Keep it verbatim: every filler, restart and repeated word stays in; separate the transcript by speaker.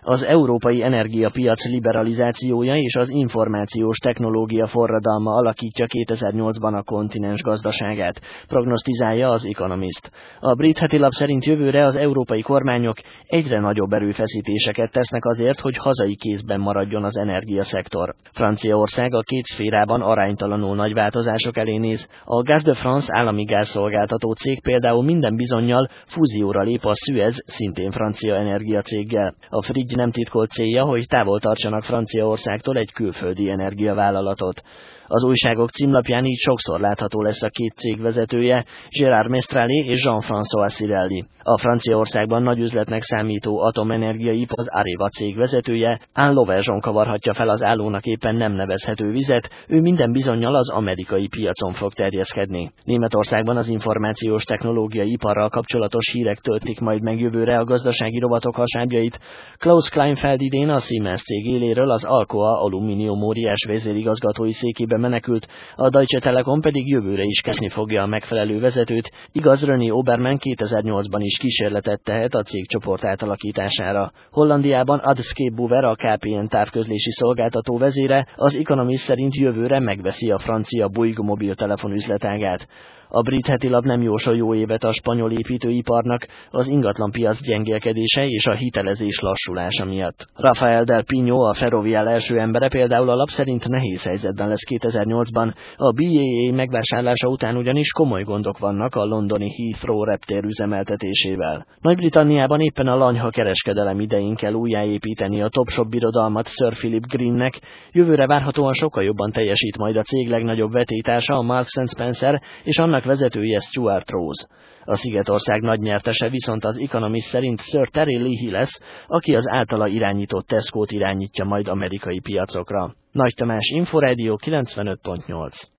Speaker 1: Az európai energiapiac liberalizációja és az információs technológia forradalma alakítja kétezer-nyolcban a kontinens gazdaságát, prognosztizálja az Economist. A brit heti lap szerint jövőre az európai kormányok egyre nagyobb erőfeszítéseket tesznek azért, hogy hazai kézben maradjon az energiaszektor. Franciaország a két szférában aránytalanul nagy változások elé néz. A Gaz de France állami gázszolgáltató cég például minden bizonnyal fúzióra lép a Suez, szintén francia energiacéggel. A Frigg nem titkolt célja, hogy távol tartsanak Franciaországtól egy külföldi energiavállalatot. Az újságok címlapján így sokszor látható lesz a két cég vezetője, Gérard Mestralé és Jean-François Cirelli. A Franciaországban nagy üzletnek számító atomenergiaipar az Areva cég vezetője, Anne Lauvergeon kavarhatja fel az állónak éppen nem nevezhető vizet, ő minden bizonnyal az amerikai piacon fog terjeszkedni. Németországban az információs technológiai iparral kapcsolatos hírek töltik majd meg jövőre a gazdasági rovatok hasábjait. Klaus Kleinfeld idén a Siemens cég éléről az Alcoa alumínium óriás vezérigazgatói székébe menekült, a Deutsche Telekom pedig jövőre is keresni fogja a megfelelő vezetőt, igaz, René Obermann kétezer-nyolcban is kísérletet tehet a cégcsoport átalakítására. Hollandiában Ad Scheepbouwer, a ká pé en távközlési szolgáltató vezére, az Economist szerint jövőre megveszi a francia Bouygues mobiltelefon üzletágát. A brit heti lap nem jósol jó évet a spanyol építőiparnak, az ingatlanpiac gyengélkedése és a hitelezés lassulása miatt. Rafael del Pino, a Ferrovial első embere például a lap szerint nehéz helyzetben lesz kétezer-nyolcban, a bé á á megvásárlása után ugyanis komoly gondok vannak a londoni Heathrow reptér üzemeltetésével. Nagy-Britanniában éppen a lanyha kereskedelem idején kell újjáépíteni a Topshop birodalmat Sir Philip Greennek, jövőre várhatóan sokkal jobban teljesít majd a cég legnagyobb vetétársa, a Marks and Spencer, és annak vezetője Stuart Rose. A Szigetország nagy nyertese viszont az Economist szerint Sir Terry Leahy lesz, aki az általa irányított Tescót irányítja majd amerikai piacokra. Nagy Tamás, Inforádió kilencvenöt pont nyolc.